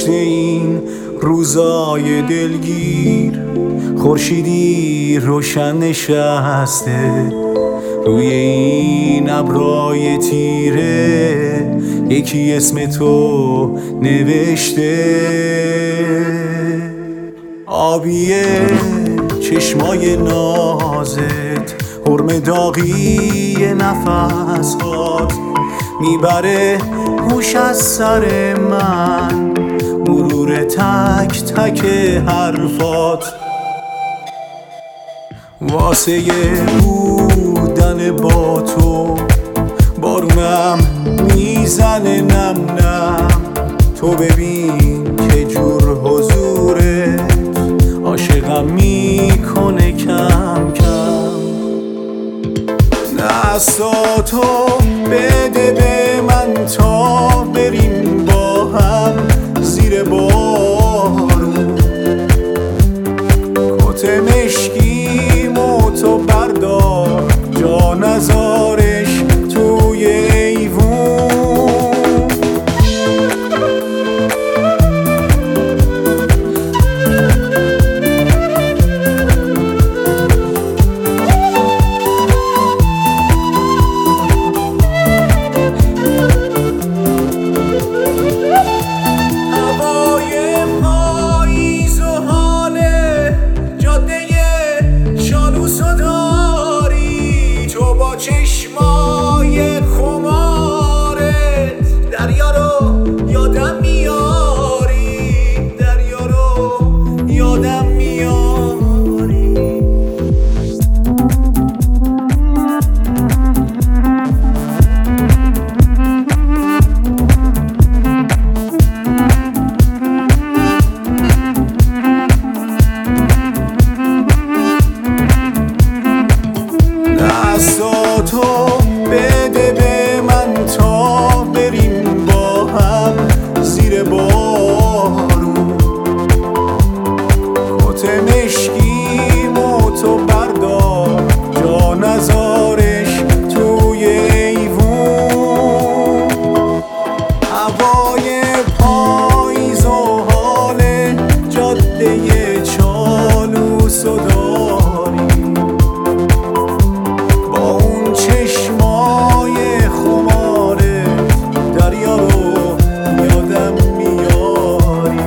پشت این روزای دلگیر خورشیدی روشن نشسته روی این ابرای تیره، یکی اسم تو نوشته. آبیه چشمای نازت، حرم داغی نفسات، میبره هوش از سر من، مرور تک تک حرفات. واسه بودن با تو بارونم میزنه نم نم. تو ببین که جور حضورت عاشقم میکنه کم کم. دستاتو بده به من تا بریم با هم زیر بارون. کت مشکیم و تو بردار، جا نزارش توی ایوون. چشمای خمارت دریا رو یادم میاری، دریا رو یادم میاری. دستاتو بده به من تا بریم با هم زیر بارون. کت مشکیم و تو بردار، جا نزارش توی ایوون. هوای پاییز و حال جاده چالوس و داری، چشمای خماره دریا رو یادم میاری.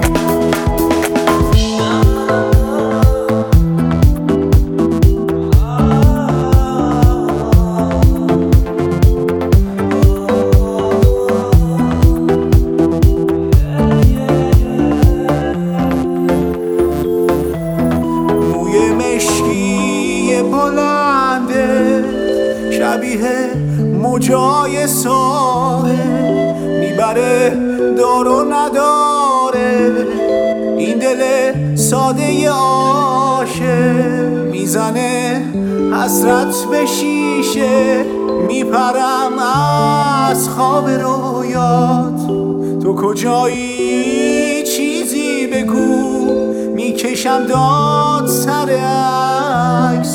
موی مشکی بلنده شبیه موجای ساحل، میبره دار و نداره. این دل ساده عاشق میزنه حسرت به شیشه. میپرم از خواب رویات، تو کجایی چیزی بگو. میکشم داد سر عکس